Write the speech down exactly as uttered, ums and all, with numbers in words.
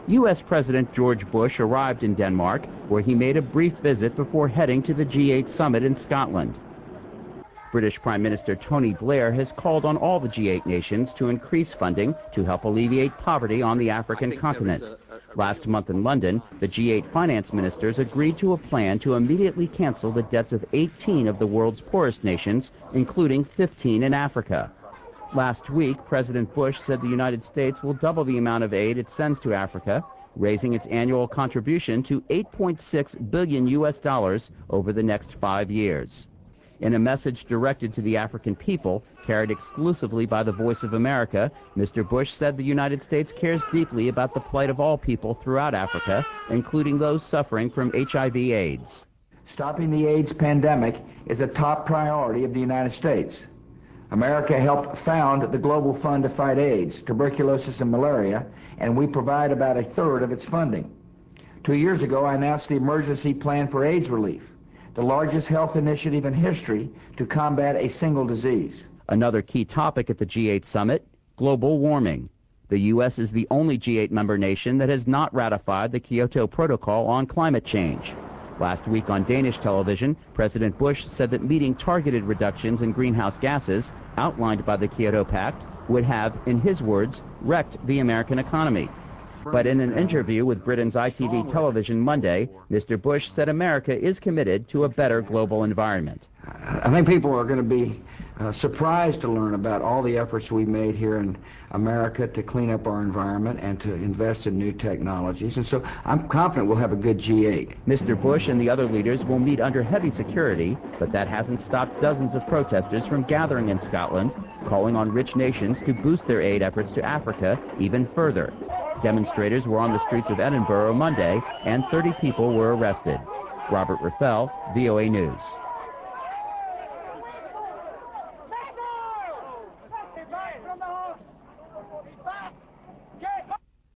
U S President George Bush arrived in Denmark, where he made a brief visit before heading to the G eight summit in Scotland. British Prime Minister Tony Blair has called on all the G eight nations to increase funding to help alleviate poverty on the African continent. Last month in London, the G eight finance ministers agreed to a plan to immediately cancel the debts of eighteen of the world's poorest nations, including fifteen in Africa. Last week, President Bush said the United States will double the amount of aid it sends to Africa, raising its annual contribution to eight point six billion U S dollars over the next five years. In a message directed to the African people, carried exclusively by the Voice of America, Mister Bush said the United States cares deeply about the plight of all people throughout Africa, including those suffering from H I V AIDS. Stopping the AIDS pandemic is a top priority of the United States. America helped found the Global Fund to fight AIDS, tuberculosis, and malaria, and we provide about a third of its funding. Two years ago, I announced the Emergency Plan for AIDS Relief, the largest health initiative in history to combat a single disease. Another key topic at the G eight summit, global warming. The U S is the only G eight member nation that has not ratified the Kyoto Protocol on climate change. Last week on Danish television, President Bush said that meeting targeted reductions in greenhouse gases outlined by the Kyoto Pact would have, in his words, wrecked the American economy. But in an interview with Britain's I T V television Monday, Mister Bush said America is committed to a better global environment. I think people are going to be uh, surprised to learn about all the efforts we made here in America to clean up our environment and to invest in new technologies. And so I'm confident we'll have a good G eight. Mister Bush and the other leaders will meet under heavy security, but that hasn't stopped dozens of protesters from gathering in Scotland, calling on rich nations to boost their aid efforts to Africa even further. Demonstrators were on the streets of Edinburgh Monday, and thirty people were arrested. Robert Raffel, V O A News. Back from the horse! Back!